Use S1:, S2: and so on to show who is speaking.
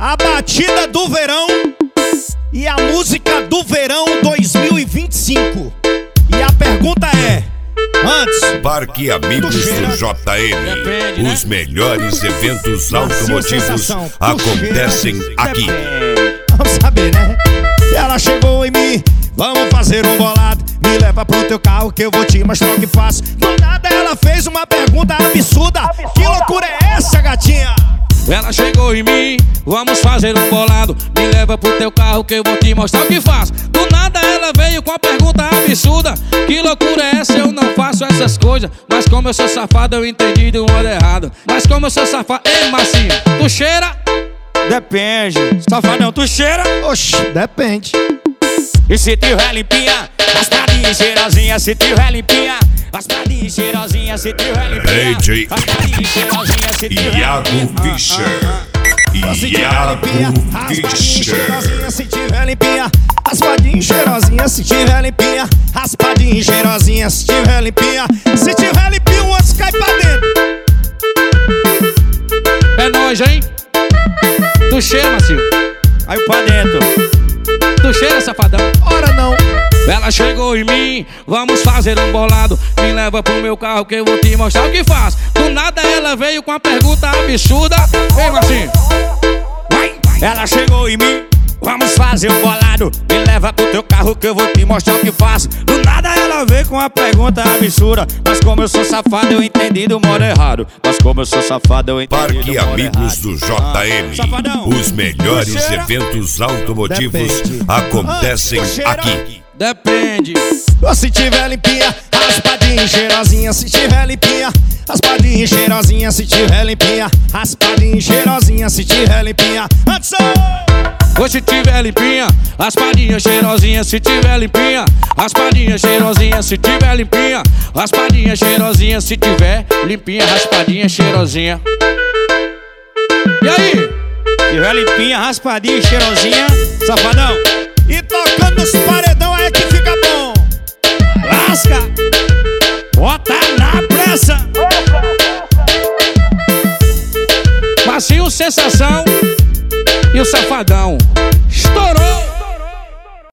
S1: a batida do verão e a música do verão 2025. E a pergunta é: antes,
S2: Parque Amigos do JM, os melhores eventos automotivos acontecem aqui.
S1: Vamos saber, né? Ela chegou em mim, vamos fazer um bolado. Me leva pro teu carro que eu vou te mostrar o que faço. Do nada ela fez uma pergunta absurda. Que loucura é essa, gatinha?
S3: Ela chegou em mim, vamos fazer um bolado. Me leva pro teu carro que eu vou te mostrar o que faço. Do nada ela veio com a pergunta absurda. Que loucura é essa? Eu não faço essas coisas. Mas como eu sou safado, eu entendi do modo errado. Mas como eu sou safado... Ei, Marcinho, tu cheira?
S4: Depende. Safadão, tu cheira?
S1: Oxi, depende.
S4: E se tiver limpinha, raspadinha e cheirosinha. Se tiver limpinha, raspadinha e cheirosinha. Se tiver limpinha,
S2: DJ
S4: raspadinha e cheirosinha. Se tiver
S2: Iago Fischer. Iago Fischer.
S1: Se tiver limpinha, raspadinha e cheirosinha. Se tiver limpinha, raspadinha e cheirosinha. Se tiver limpinha, se tiver limpinha, o outro cai pra dentro.
S3: É nóis, hein? Tu cheira, Marcinho?
S4: Aí pra dentro.
S3: Tu cheira, safadão?
S1: Ora não.
S3: Ela chegou em mim, vamos fazer um bolado. Me leva pro meu carro que eu vou te mostrar o que faço. Do nada ela veio com a pergunta absurda. Ei, Marcinho.
S4: Ela chegou em mim, vamos fazer um bolado. Me leva pro teu carro que eu vou te mostrar o que faço. Do nada ela veio com uma pergunta absurda. Mas como eu sou safado, eu entendi do modo errado. Mas como eu sou safado, eu entendi
S2: Parque
S4: do modo
S2: Amigos
S4: errado.
S2: do JM,
S4: Safadão.
S2: os melhores eventos automotivos acontecem aqui.
S3: Depende.
S1: Se tiver limpinha, raspadinha e cheirosinha. Se tiver limpinha, raspadinha e cheirosinha. Se tiver limpinha, raspadinha e cheirosinha. Se tiver limpinha, antes.
S3: Ou se tiver limpinha, raspadinha cheirosinha. Se tiver limpinha, raspadinha cheirosinha. Se tiver limpinha, raspadinha cheirosinha. Se tiver limpinha, raspadinha cheirosinha. E aí?
S4: Se tiver limpinha, raspadinha e cheirosinha. Safadão.
S1: E tocando os paredão é que fica bom.
S4: Lasca. Bota na pressa.
S3: Marcinho, sensação e o safadão.